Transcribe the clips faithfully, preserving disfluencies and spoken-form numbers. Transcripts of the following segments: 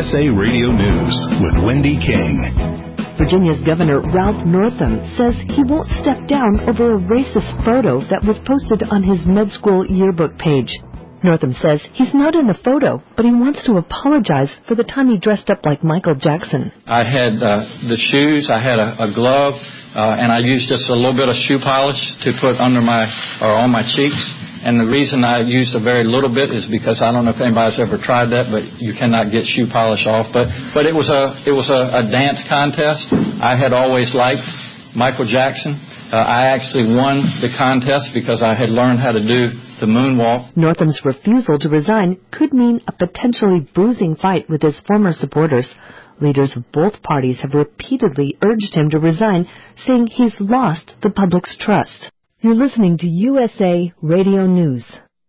S A Radio News with Wendy King. Virginia's Governor Ralph Northam says he won't step down over a racist photo that was posted on his med school yearbook page. Northam says he's not in the photo, but he wants to apologize for the time he dressed up like Michael Jackson. I had uh, the shoes, I had a, a glove, uh, and I used just a little bit of shoe polish to put under my, or on my cheeks. And the reason I used a very little bit is because I don't know if anybody's ever tried that, but you cannot get shoe polish off. But but it was a it was a, a dance contest. I had always liked Michael Jackson. Uh, I actually won the contest because I had learned how to do the moonwalk. Northam's refusal to resign could mean a potentially bruising fight with his former supporters. Leaders of both parties have repeatedly urged him to resign, saying he's lost the public's trust. You're listening to U S A Radio News.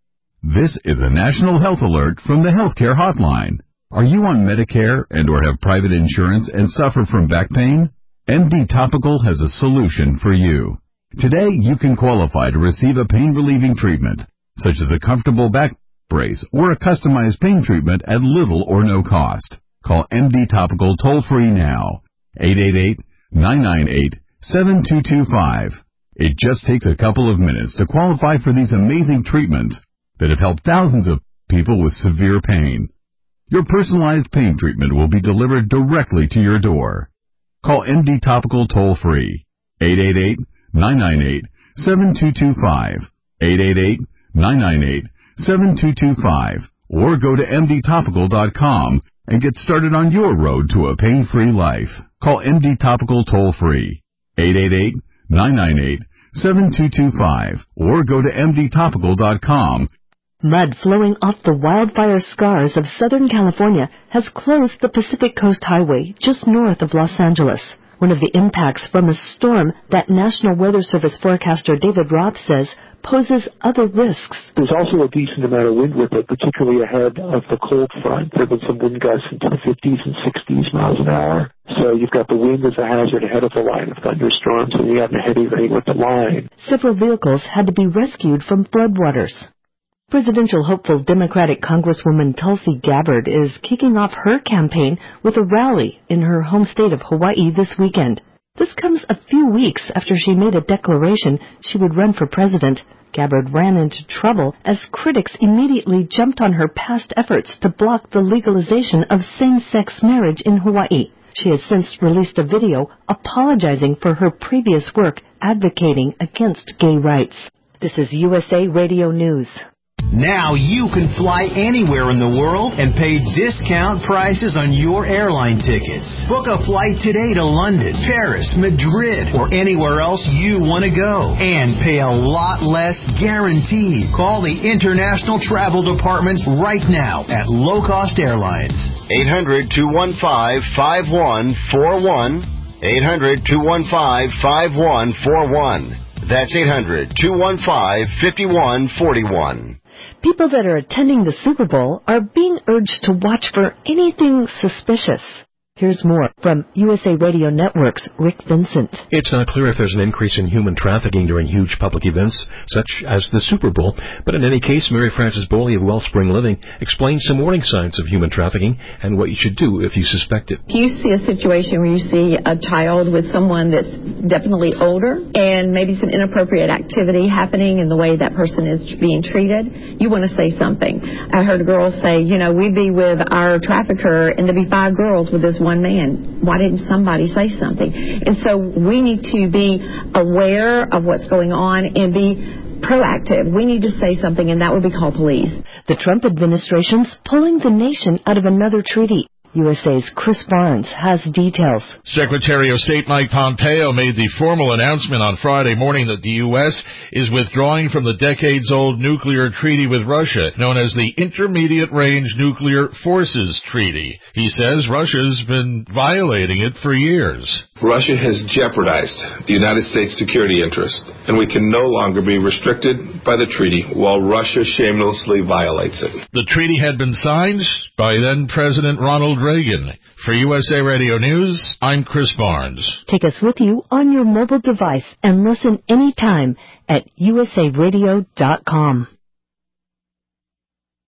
This is a national health alert from the Healthcare Hotline. Are you on Medicare and or have private insurance and suffer from back pain? M D Topical has a solution for you. Today, you can qualify to receive a pain-relieving treatment, such as a comfortable back brace or a customized pain treatment at little or no cost. Call M D Topical toll-free now, eight eight eight, nine nine eight, seven two two five. It just takes a couple of minutes to qualify for these amazing treatments that have helped thousands of people with severe pain. Your personalized pain treatment will be delivered directly to your door. Call M D Topical toll-free, eight eight eight, nine nine eight, seven two two five, eight eight eight, nine nine eight, seven two two five, or go to M D topical dot com and get started on your road to a pain-free life. Call M D Topical toll-free, eight eight eight, nine nine eight, seven two two five, or go to M D topical dot com. Mud flowing off the wildfire scars of Southern California has closed the Pacific Coast Highway just north of Los Angeles. One of the impacts from a storm that National Weather Service forecaster David Roth says poses other risks. There's also a decent amount of wind with it, particularly ahead of the cold front. There have been some wind gusts into the fifties and sixties miles an hour. So you've got the wind as a hazard ahead of the line of thunderstorms, and you have a heavy rain with the line. Several vehicles had to be rescued from floodwaters. Presidential hopeful Democratic Congresswoman Tulsi Gabbard is kicking off her campaign with a rally in her home state of Hawaii this weekend. This comes a few weeks after she made a declaration she would run for president. Gabbard ran into trouble as critics immediately jumped on her past efforts to block the legalization of same-sex marriage in Hawaii. She has since released a video apologizing for her previous work advocating against gay rights. This is U S A Radio News. Now you can fly anywhere in the world and pay discount prices on your airline tickets. Book a flight today to London, Paris, Madrid, or anywhere else you want to go. And pay a lot less guaranteed. Call the International Travel Department right now at Low Cost Airlines. eight hundred, two one five, five one four one. eight hundred, two one five, five one four one. That's eight hundred, two one five, five one four one. People that are attending the Super Bowl are being urged to watch for anything suspicious. Here's more from U S A Radio Network's Rick Vincent. It's not clear if there's an increase in human trafficking during huge public events, such as the Super Bowl. But in any case, Mary Frances Boley of Wellspring Living explains some warning signs of human trafficking and what you should do if you suspect it. If you see a situation where you see a child with someone that's definitely older and maybe some inappropriate activity happening in the way that person is being treated, you want to say something. I heard a girl say, you know, we'd be with our trafficker and there'd be five girls with this one man. Why didn't somebody say something? And so we need to be aware of what's going on and be proactive. We need to say something, and that would be called police. The Trump administration's pulling the nation out of another treaty. U S A's Chris Barnes has details. Secretary of State Mike Pompeo made the formal announcement on Friday morning that the U S is withdrawing from the decades-old nuclear treaty with Russia, known as the Intermediate Range Nuclear Forces Treaty. He says Russia's been violating it for years. Russia has jeopardized the United States security interest, and we can no longer be restricted by the treaty while Russia shamelessly violates it. The treaty had been signed by then-President Ronald Reagan. For U S A Radio News, I'm Chris Barnes. Take us with you on your mobile device and listen anytime at U S A radio dot com.